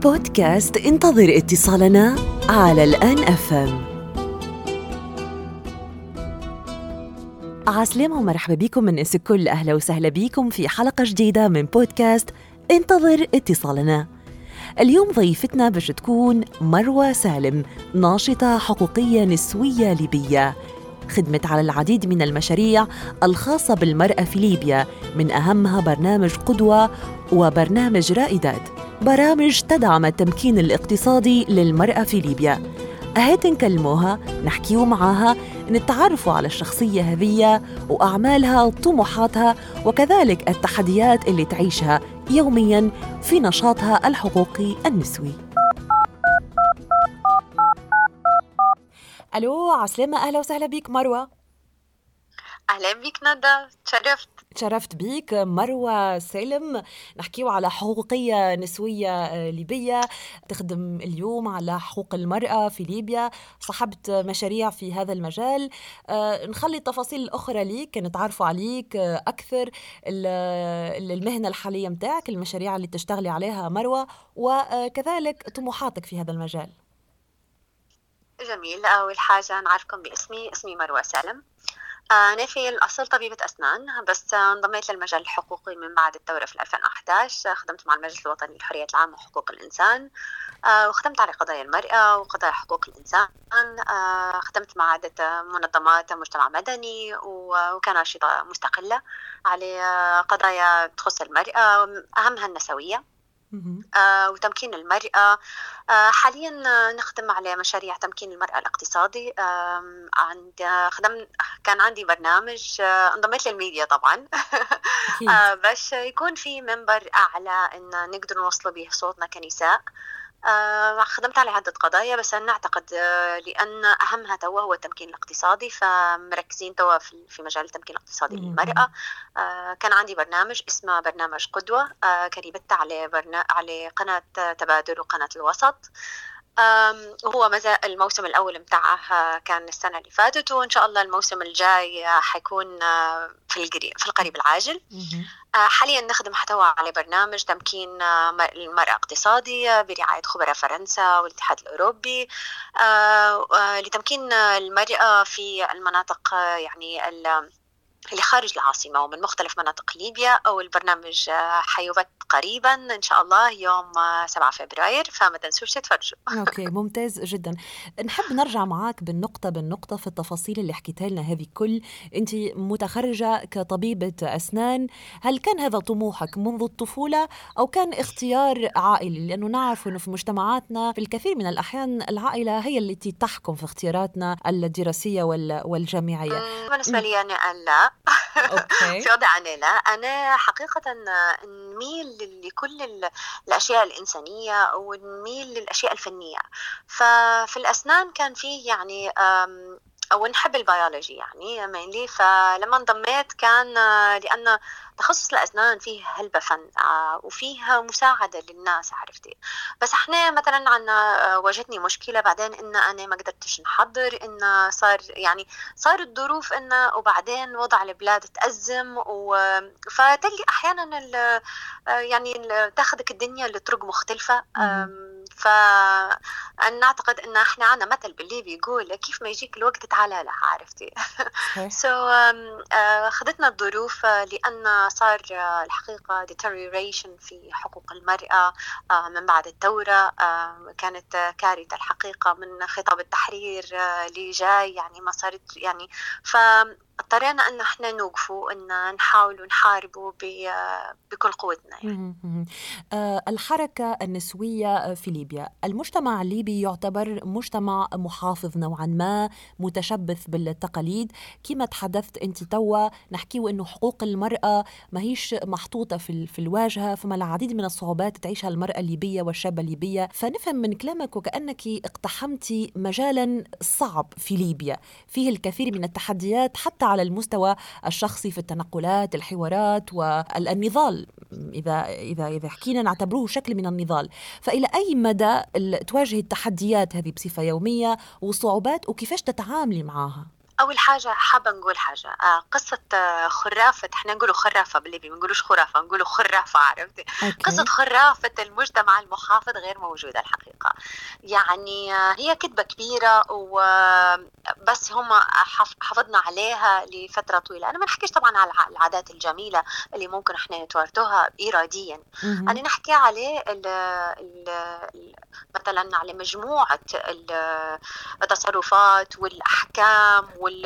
بودكاست انتظر اتصالنا على الآن FM. عسلامة ومرحبا بكم من الكل، أهلا وسهلا بكم في حلقة جديدة من بودكاست انتظر اتصالنا. اليوم ضيفتنا باش تكون مروى سالم، ناشطة حقوقية نسوية ليبية، خدمت على العديد من المشاريع الخاصة بالمرأة في ليبيا، من أهمها برنامج قدوة وبرنامج رائدات، برامج تدعم التمكين الاقتصادي للمرأة في ليبيا. أهات نكلموها، نحكيو معاها، نتعرفوا على الشخصية هذية وأعمالها وطموحاتها، وكذلك التحديات اللي تعيشها يومياً في نشاطها الحقوقي النسوي. ألو عسلامة، أهلا وسهلا بيك مروى. أهلا بيك ندى، تشرفت بيك مروى سالم. نحكيو على حقوقية نسوية ليبية، تخدم اليوم على حقوق المرأة في ليبيا، صاحبت مشاريع في هذا المجال. نخلي التفاصيل الأخرى ليك، نتعرفوا عليك أكثر، المهنة الحالية متاعك، المشاريع اللي تشتغلي عليها مروى، وكذلك طموحاتك في هذا المجال. جميل. أول حاجة نعرفكم اسمي مروى سالم. أنا في الأصل طبيبة أسنان، بس انضميت للمجال الحقوقي من بعد الثورة في 2011. خدمت مع المجلس الوطني للحريات العامة وحقوق الإنسان، وخدمت على قضايا المرأة وقضايا حقوق الإنسان. خدمت مع عدة منظمات مجتمع مدني وكناشطة مستقلة على قضايا تخص المرأة، أهمها النسوية وتمكين المرأة. حاليا نخدم على مشاريع تمكين المرأة الاقتصادي. كان عندي برنامج، انضميت للميديا طبعا باش يكون في منبر أعلى إن نقدر نوصل به صوتنا كنساء. خدمت على عدة قضايا، بس أنا أعتقد لأن أهمها توا هو التمكين الاقتصادي، فمركزين توا في مجال التمكين الاقتصادي للمرأة. كان عندي برنامج اسمه برنامج قدوة، كريبت على قناة تبادل وقناة الوسط. وهو الموسم الأول متاعه كان السنة اللي فاتت، وإن شاء الله الموسم الجاي حيكون في القريب العاجل. حاليا نخدم حتى على برنامج تمكين المرأة اقتصادي برعاية خبراء فرنسا والاتحاد الأوروبي، لتمكين المرأة في المناطق يعني اللي خارج العاصمة ومن مختلف مناطق ليبيا. أو البرنامج حيبث قريبا إن شاء الله يوم 7 فبراير، فما تنسوش تتفرجوا. أوكي، ممتاز جدا. نحب نرجع معاك بالنقطة في التفاصيل اللي حكيتها لنا هذه كل. أنت متخرجة كطبيبة أسنان، هل كان هذا طموحك منذ الطفولة أو كان اختيار عائلي؟ لأنه نعرف أنه في مجتمعاتنا في الكثير من الأحيان العائلة هي التي تحكم في اختياراتنا الدراسية والجامعية. بالنسبة لي أنا لا. في وضع أنا لا، أنا حقيقة نميل لكل الأشياء الإنسانية ونميل للأشياء الفنية. ففي الأسنان كان فيه يعني أو نحب البيولوجي يعني mainly. فلما انضميت كان لأن تخصص الأسنان فيه هلبة فن وفيه مساعدة للناس، عرفتي. بس احنا مثلا عنا واجهتني مشكلة بعدين إن أنا ما قدرتش نحضر، إن صار الظروف وبعدين وضع البلاد تأزم، فتلقي أحيانا يعني تاخدك الدنيا لطرق مختلفة. فأنا أعتقد إن إحنا عنا مثل باللي بيقول كيف ما يجيك الوقت تعالى له، عرفتي. خدتنا الظروف لأن صار الحقيقة deterioration في حقوق المرأة من بعد الثورة. كانت كارثة الحقيقة، من خطاب التحرير اللي جاي يعني ما صارت يعني. اضطرينا أن احنا نوقفوا، أن نحاول ونحاربوا بكل قوتنا يعني. الحركة النسوية في ليبيا، المجتمع الليبي يعتبر مجتمع محافظ نوعا ما، متشبث بالتقاليد. كما تحدثت أنت توا، نحكيو أنه حقوق المرأة ما هيش محطوطة في الواجهة، فما العديد من الصعوبات تعيشها المرأة الليبية والشابة الليبية. فنفهم من كلامك وكأنك اقتحمتي مجالا صعب في ليبيا، فيه الكثير من التحديات حتى على المستوى الشخصي، في التنقلات، الحوارات والنضال، إذا حكينا نعتبروه شكل من النضال. فإلى أي مدى تواجه التحديات هذه بصفة يومية وصعوبات، وكيفاش تتعاملي معها؟ أول حاجة حابة نقول حاجة، قصة خرافة، احنا نقولوا خرافة بالليبي، ما نقولوش خرافة، نقولوا خرافة، عرفتي؟ قصة أوكي. خرافة المجتمع المحافظ غير موجودة الحقيقة. يعني هي كذبة كبيرة، وبس هم حافظنا عليها لفترة طويلة. أنا ما نحكيش طبعا على العادات الجميلة اللي ممكن احنا نتوارثوها إراديا، أنا نحكي عليه مثلا على مجموعة التصرفات والأحكام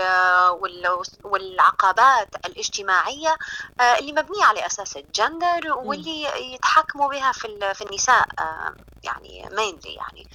والعقبات الاجتماعية اللي مبنية على أساس الجندر، واللي يتحكموا بها في النساء، يعني mainly يعني.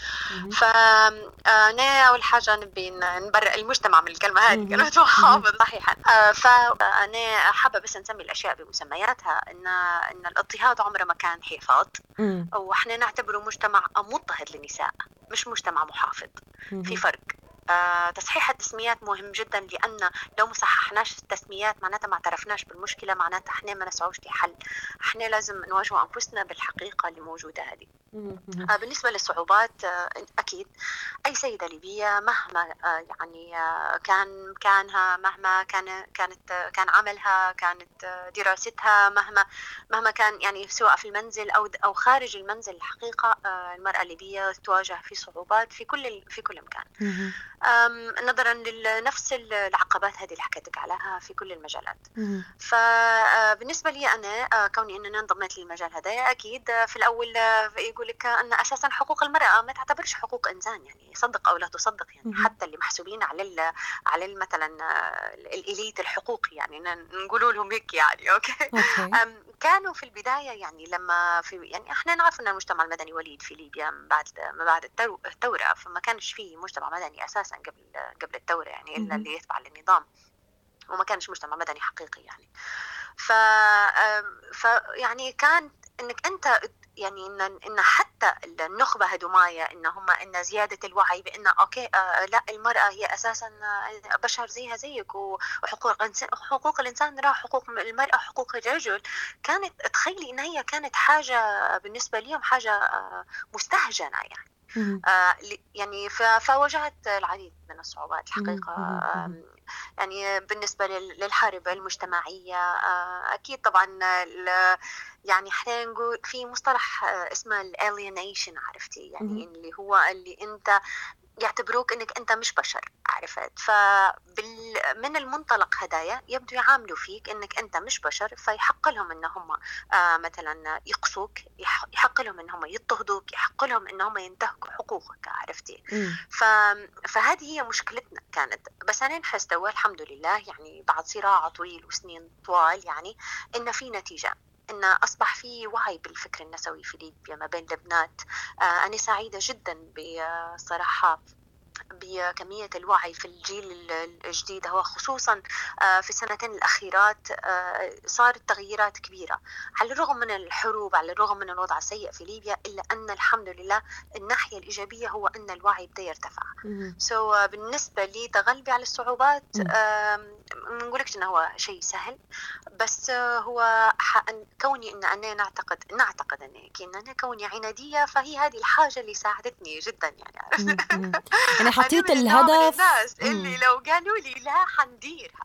فأنا أول حاجة نبي نبرئ المجتمع من الكلمة هذه، كلمة محافظ صحيحا. فأنا حابة بس نسمي الأشياء بمسمياتها، إن الاضطهاد عمره ما كان حفاظ، وإحنا نعتبره مجتمع مضطهد للنساء، مش مجتمع محافظ. في فرق. تصحيح التسميات مهم جدا، لأن لو ما صححناش التسميات معناتها ما اعترفناش بالمشكلة، معناتها احنا ما نسعوش لحل. احنا لازم نواجه أنفسنا بالحقيقة اللي موجودة هذه. بالنسبة للصعوبات، أكيد أي سيدة ليبية مهما يعني كانها، مهما كان عملها، كانت دراستها، مهما كان، يعني سواء في المنزل أو خارج المنزل، الحقيقة المرأة الليبية تواجه في صعوبات في كل مكان، نظرا لنفس العقبات هذه اللي حكيتك عليها في كل المجالات. فبالنسبة لي أنا، كوني أنني انضميت للمجال هذا، أكيد في الأول يقول لك أن أساسا حقوق المرأة ما تعتبرش حقوق إنسان، يعني صدق أو لا تصدق، يعني حتى اللي محسوبين على مثلا الإليت الحقوقي، يعني نقولوا لهم هيك يعني. أوكي. كانوا في البداية، يعني لما يعني احنا نعرف أن المجتمع المدني وليد في ليبيا من بعد الثورة، فما كانش فيه مجتمع مدني أساسا قبل الثورة، يعني إلا اللي يتبع للنظام، وما كانش مجتمع مدني حقيقي يعني. يعني كان انك انت يعني ان حتى النخبه هدومايه ان زياده الوعي بان اوكي لا، المراه هي اساسا بشر زيها زيك، وحقوق الانسان راه حقوق المراه حقوق الرجل، كانت تخيلي ان هي كانت حاجه بالنسبه لهم حاجه مستهجنه يعني. يعني فواجهت العديد من الصعوبات الحقيقة. يعني بالنسبة للحرب المجتمعية، أكيد طبعا يعني احنا نقول في مصطلح اسمه alienation، عرفتي؟ يعني اللي هو اللي انت يعتبروك انك انت مش بشر، عرفت؟ من المنطلق هدايا يبدو يعاملوا فيك انك انت مش بشر، فيحق لهم ان هم مثلا يقصوك، يحق لهم ان هم يضطهدوك، يحق لهم ان هم ينتهكوا حقوقك، عرفتي؟ فهذه هي مشكلتنا كانت. بس انا نحس الحمد لله، يعني بعد صراع طويل وسنين طوال، يعني ان في نتيجة، إن أصبح في وعي بالفكر النسوي في ليبيا ما بين البنات. أنا سعيدة جدا بصراحة بكمية الوعي في الجيل الجديد، هو خصوصا في السنتين الأخيرات صارت تغييرات كبيرة، على الرغم من الحروب، على الرغم من الوضع السيء في ليبيا، إلا أن الحمد لله الناحية الإيجابية هو أن الوعي بدأ يرتفع. بالنسبة لي تغلبي على الصعوبات، ما نقولكش إنه هو شيء سهل، بس هو كوني إن أنا نعتقد أنا كوني عنادية، فهي هذه الحاجة اللي ساعدتني جدا يعني. يعني حطيت الهدف، الناس اللي لو قالوا لي لا حنديرها.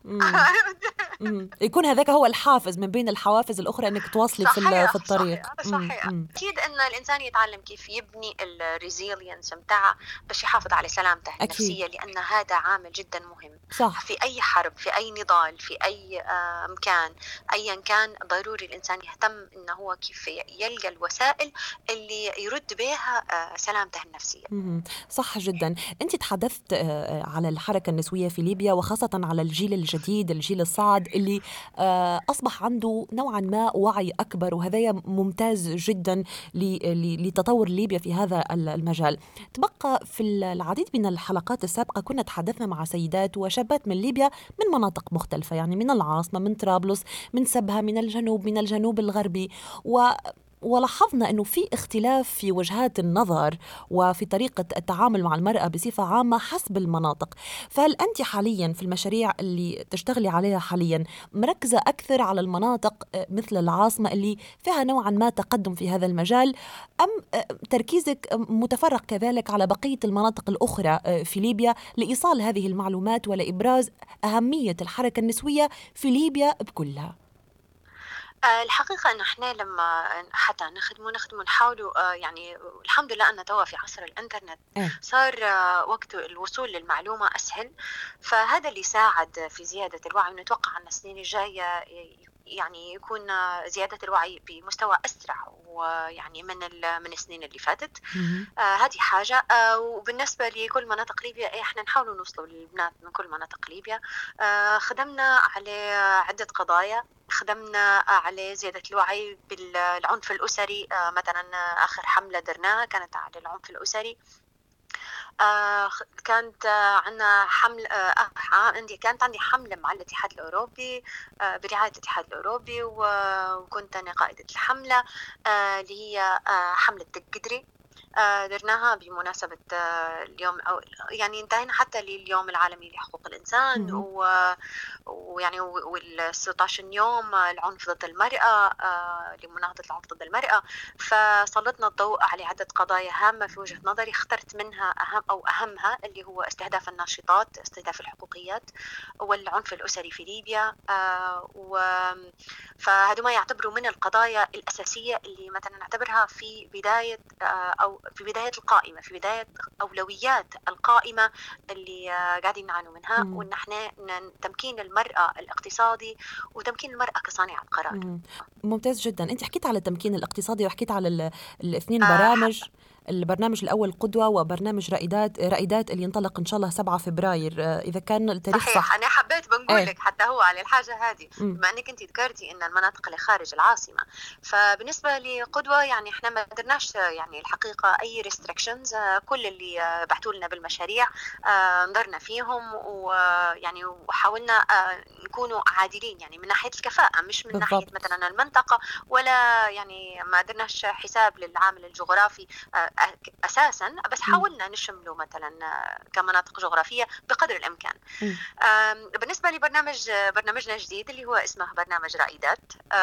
يكون هذاك هو الحافز من بين الحوافز الأخرى إنك تواصلي في الطريق. صحيح. أكيد أن الإنسان يتعلم كيف يبني الريزيلينس متاعه باش يحافظ على سلامته النفسية، لأن هذا عامل جدا مهم. صح. في أي حرب، في أي نضال، في أي مكان أيا كان، ضروري الإنسان يهتم إنه هو كيف يلقى الوسائل اللي يرد بها سلامته النفسية. صح جدا. أنت تحدثت على الحركة النسوية في ليبيا، وخاصة على الجيل الجديد، الجيل الصاعد اللي أصبح عنده نوعا ما وعي أكبر، وهذا ممتاز جدا لتطور ليبيا في هذا المجال. تبقى في العديد من الحلقات السابقة كنا تحدثنا مع سيدات وشابات من ليبيا من مناطق مختلفة، يعني من العاصمة، من طرابلس، من سبها، من الجنوب الغربي، ولاحظنا أنه في اختلاف في وجهات النظر وفي طريقة التعامل مع المرأة بصفة عامة حسب المناطق. فهل أنت حاليا في المشاريع اللي تشتغلي عليها حاليا مركزة أكثر على المناطق مثل العاصمة اللي فيها نوعا ما تقدم في هذا المجال، أم تركيزك متفرق كذلك على بقية المناطق الأخرى في ليبيا لإيصال هذه المعلومات ولإبراز أهمية الحركة النسوية في ليبيا بكلها؟ الحقيقة أن إحنا لما حتى نخدموا نحاولوا يعني الحمد لله أن توا في عصر الإنترنت صار وقت الوصول للمعلومة أسهل، فهذا اللي ساعد في زيادة الوعي، ونتوقع أن السنين الجاية يعني يكون زيادة الوعي بمستوى أسرع ويعني من السنين اللي فاتت. هذه حاجة. وبالنسبة لكل مناطق ليبيا إحنا نحاولوا نوصلوا للبنات من كل مناطق ليبيا. خدمنا على عدة قضايا، خدمنا على زيادة الوعي بالعنف الأسري. مثلا آخر حملة درناها كانت على العنف الأسري. كانت عندنا كانت عندي حملة مع الاتحاد الأوروبي برعاية الاتحاد الأوروبي، وكنت أنا قائدة الحملة اللي هي حملة القدري. درناها بمناسبة اليوم، أو يعني انتهينا حتى لليوم العالمي لحقوق الإنسان، ويعني وال16 يوم العنف ضد المرأة، لمناهضة العنف ضد المرأة. فسلطنا الضوء على عدة قضايا هامة في وجهة نظري، اخترت منها أهمها اللي هو استهداف الناشطات، استهداف الحقوقيات، والعنف الأسري في ليبيا. فهذو ما يعتبروا من القضايا الأساسية اللي مثلا نعتبرها في بداية أو في بداية القائمة، في بداية أولويات القائمة اللي قاعدين نعانوا منها، وإن احنا تمكين المرأة الاقتصادي وتمكين المرأة كصانعة قرار. ممتاز جدا. أنت حكيت على التمكين الاقتصادي وحكيت على الاثنين برامج، البرنامج الأول قدوة وبرنامج رائدات اللي ينطلق إن شاء الله 7 فبراير إذا كان التاريخ صح. أنا حبيت بنقول لك حتى هو على الحاجة هذه، بما أنك أنت ذكرتي إن المناطق اللي خارج العاصمة، فبالنسبة لقدوة يعني إحنا ما قدرناش يعني الحقيقة أي restrictions. كل اللي بعثوا لنا بالمشاريع نظرنا فيهم، ويعني وحاولنا نكونوا عادلين يعني من ناحية الكفاءة، مش من ناحية مثلا المنطقة، ولا يعني ما قدرناش حساب للعامل الجغرافي أساساً، بس حاولنا نشمله مثلاً كمناطق جغرافية بقدر الإمكان. بالنسبة برنامجنا الجديد اللي هو اسمه برنامج رائدات،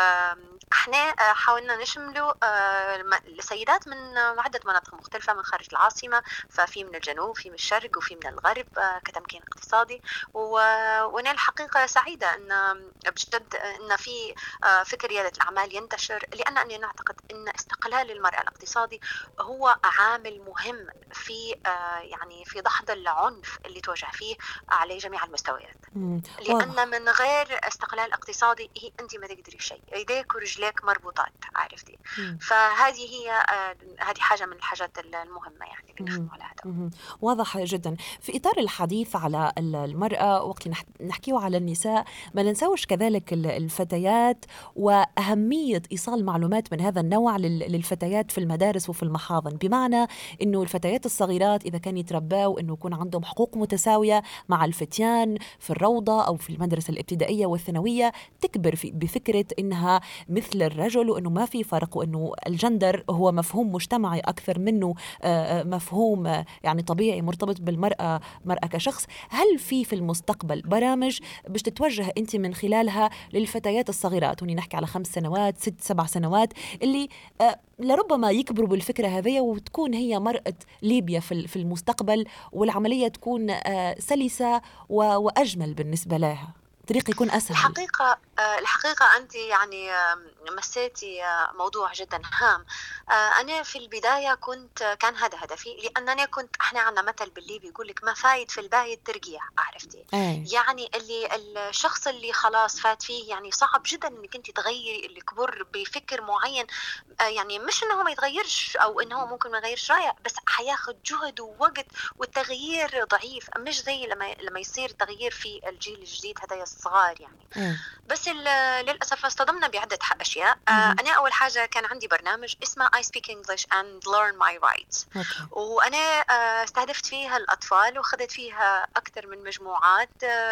احنا حاولنا نشمله السيدات من عدة مناطق مختلفة من خارج العاصمة، ففي من الجنوب، في من الشرق، وفي من الغرب، كتمكين اقتصادي. وأنا الحقيقة سعيدة أن بجد أن في فكر ريادة الأعمال ينتشر، لأن أنا نعتقد أن استقلال المرأة الاقتصادي هو عامل مهم في يعني في دحض العنف اللي تواجه فيه على جميع المستويات. لأن من غير استقلال اقتصادي أنت ما تقدري شيء، يديك ورجليك مربوطات، عرفتي. فهذه هذه حاجة من الحاجات المهمة يعني اللي نخدم على هذا. واضح جدا. في إطار الحديث على المرأة وقت نحكيه على النساء، ما ننسوش كذلك الفتيات وأهمية إيصال معلومات من هذا النوع للفتيات في المدارس وفي المحاضن، بمعنى إنه الفتيات الصغيرات إذا كان يتربوا إنه يكون عندهم حقوق متساوية مع الفتيان في الروضة أو في المدرسة الابتدائية والثانوية، تكبر بفكرة إنها مثل الرجل، وإنه ما في فرق، وإنه الجندر هو مفهوم مجتمعي أكثر منه مفهوم يعني طبيعي مرتبط بالمرأة كشخص. هل في المستقبل برامج باش تتوجه أنت من خلالها للفتيات الصغيرات، ونحكي على 5 سنوات 6 7 سنوات، اللي لربما يكبروا بالفكرة هذه وتكون هي مرأة ليبيا في المستقبل، والعملية تكون سلسة وأجمل بالنسبة لها، طريق يكون أسهل؟ الحقيقة أنت يعني مسيتي موضوع جدا هام. أنا في البداية كان هذا هدفي، لأنني احنا عندنا مثل بالليبي يقول لك ما فايد في البايد ترقيع، عرفتي. يعني الشخص اللي خلاص فات فيه يعني صعب جدا انك انت تغيري اللي كبر بفكر معين. يعني مش انه ما يتغيرش او انه ممكن ما يغيرش رايه، بس حياخد جهد ووقت، والتغيير ضعيف، مش زي لما يصير تغيير في الجيل الجديد هذا الصغار يعني. بس للأسف اصطدمنا بعدة أشياء. أنا أول حاجة كان عندي برنامج اسمه I speak English and learn my rights. وأنا استهدفت فيها الأطفال وخذت فيها أكثر من مجموعات،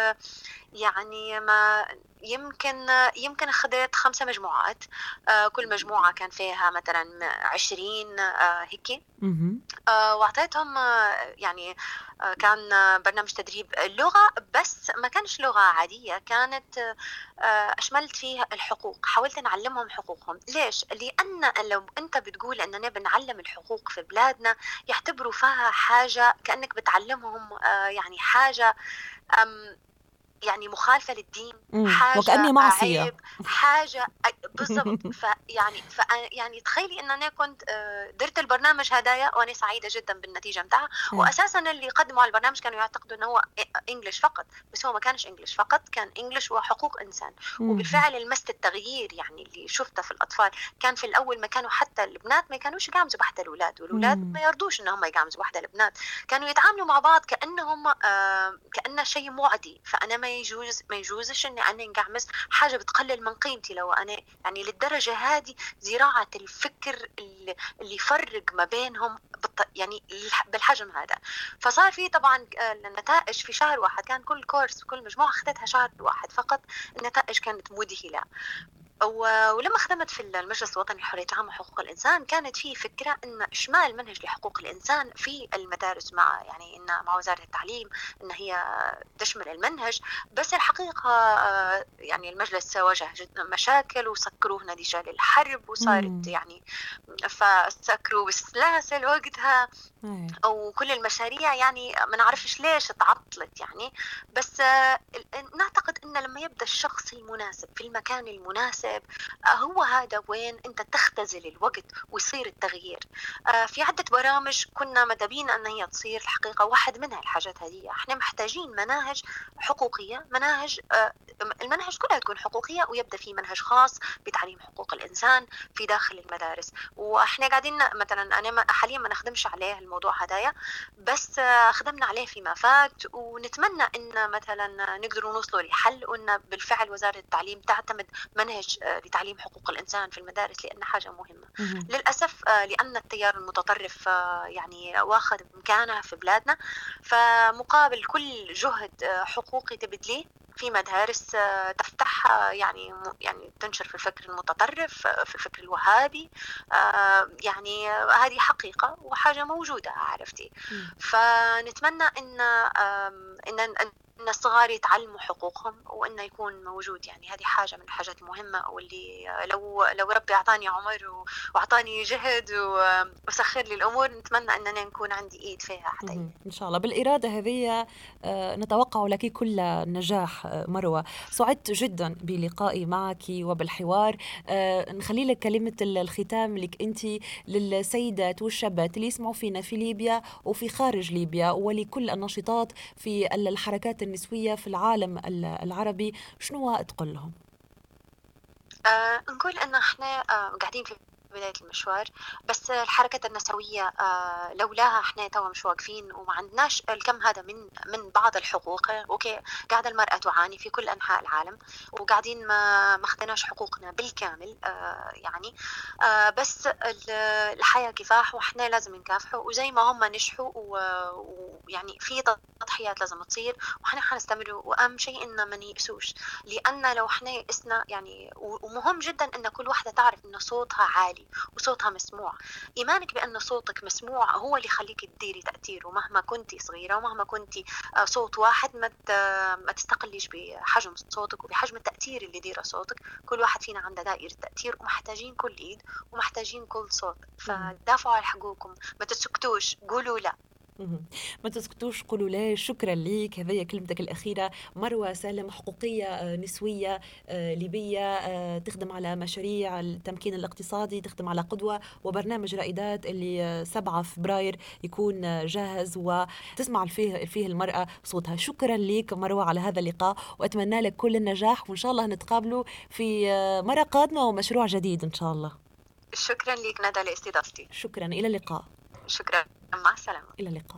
يعني ما يمكن أخذت 5 مجموعات، كل مجموعة كان فيها مثلا 20 هيك. وأعطيتهم يعني كان برنامج تدريب اللغة، بس ما كانش لغة عادية، كانت أشملت فيها الحقوق، حاولت نعلمهم حقوقهم. ليش؟ لأن لو أنت بتقول أننا بنعلم الحقوق في بلادنا يعتبروا فيها حاجة كأنك بتعلمهم يعني حاجة يعني مخالفة للدين، حاجة وكأني معصية، عيب، حاجة بالضبط. يعني تخيلي ان انا كنت درت البرنامج هدايا وانا سعيدة جدا بالنتيجة متاعها. واساسا اللي قدموا على البرنامج كانوا يعتقدوا انه هو انجليش فقط، بس هو ما كانش انجليش فقط، كان انجليش وحقوق انسان. وبالفعل لمست التغيير يعني اللي شفته في الاطفال. كان في الاول ما كانوا حتى البنات ما كانوش يقامزوا بحتى الاولاد، والأولاد ما يرضوش انهم يقامزوا بحتى البنات، كانوا يتعاملوا مع بعض كأنهم كأنه شيء معدي. فانا ما يجوزش اني انا نقعمز حاجه بتقلل من قيمتي. لو انا يعني للدرجه هذه زراعه الفكر اللي يفرق ما بينهم يعني بالحجم هذا. فصار في طبعا النتائج في شهر واحد، كان كل كورس كل مجموعه اخذتها شهر واحد فقط، النتائج كانت مذهله. ولما خدمت في المجلس الوطني لحرية العامة وحقوق الإنسان كانت في فكرة إن إشمال منهج لحقوق الإنسان في المدارس مع يعني إن مع وزارة التعليم إن هي تشمل المنهج. بس الحقيقة يعني المجلس واجه مشاكل وسكروه نتيجة للحرب، وصارت يعني فسكروا بالسلاسل وقتها، أو كل المشاريع يعني ما نعرفش ليش تعطلت يعني. بس نعتقد إن لما يبدأ الشخص المناسب في المكان المناسب هو هذا وين أنت تختزل الوقت ويصير التغيير. في عدة برامج كنا مدبين أن هي تصير الحقيقة، واحد منها الحاجات هذه. احنا محتاجين مناهج حقوقية، المناهج كلها تكون حقوقية، ويبدأ في منهج خاص بتعليم حقوق الإنسان في داخل المدارس. وإحنا قاعدين مثلا أنا حاليا ما نخدمش عليه الموضوع هدايا، بس خدمنا عليه فيما فات، ونتمنى إن مثلا نقدر نوصلوا لحل، وإن بالفعل وزارة التعليم تعتمد منهج لتعليم حقوق الإنسان في المدارس، لأن حاجة مهمة. للأسف لأن التيار المتطرف يعني واخذ مكانه في بلادنا، فمقابل كل جهد حقوقي تبدليه في مدارس تفتح يعني تنشر في الفكر المتطرف، في الفكر الوهابي، يعني هذه حقيقة وحاجة موجودة عرفتي. فنتمنى إن الصغار يتعلموا حقوقهم وإنه يكون موجود. يعني هذه حاجة من الحاجات المهمة، واللي لو ربي أعطاني عمر وأعطاني جهد وسخر لي الأمور، نتمنى أننا نكون عندي إيد فيها حتى إن شاء الله. بالإرادة هذه نتوقع لك كل نجاح مروة. سعدت جدا بلقائي معك وبالحوار. نخلي لك كلمة الختام لك أنت للسيدات والشابات اللي يسمعوا فينا في ليبيا وفي خارج ليبيا، ولكل النشطات في الحركات النسوية في العالم العربي، شنو تقول لهم؟ نقول أن احنا قاعدين في بداية المشوار، بس الحركة النسوية لولاها احنا توا مش واقفين وما عندناش الكم هذا من بعض الحقوق. اوكي، قاعدة المرأة تعاني في كل أنحاء العالم، وقاعدين ما خدناش حقوقنا بالكامل يعني. بس الحياة كفاح، واحنا لازم نكافحوا، وزي ما هم نجحوا ويعني في تضحيات لازم تصير، واحنا حنستمر. واهم شيء ان ما نيأسوش، لان لو احنا يأسنا يعني، ومهم جدا ان كل واحدة تعرف ان صوتها عالي وصوتها مسموع. إيمانك بأن صوتك مسموع هو اللي يخليك تديري تأثير، ومهما كنتي صغيرة ومهما كنتي صوت واحد ما تستقليش بحجم صوتك وبحجم التأثير اللي ديره صوتك. كل واحد فينا عنده دائرة تأثير، ومحتاجين كل إيد ومحتاجين كل صوت. فدافعوا على حقوقكم، ما تسكتوش، قولوا لا. ما تسكتوش، قولوا لا. شكرا لك، هذه كلمتك الأخيرة. مروة سالم، حقوقية نسوية ليبية، تخدم على مشاريع التمكين الاقتصادي، تخدم على قدوة وبرنامج رائدات اللي 7 فبراير يكون جاهز وتسمع فيه المرأة صوتها. شكرا لك مروة على هذا اللقاء، وأتمنى لك كل النجاح، وإن شاء الله نتقابلوا في مرة قادمة ومشروع جديد إن شاء الله. شكرا لك ندى لاستضافتي. شكرا، إلى اللقاء. شكرا، مع السلامة. إلى اللقاء.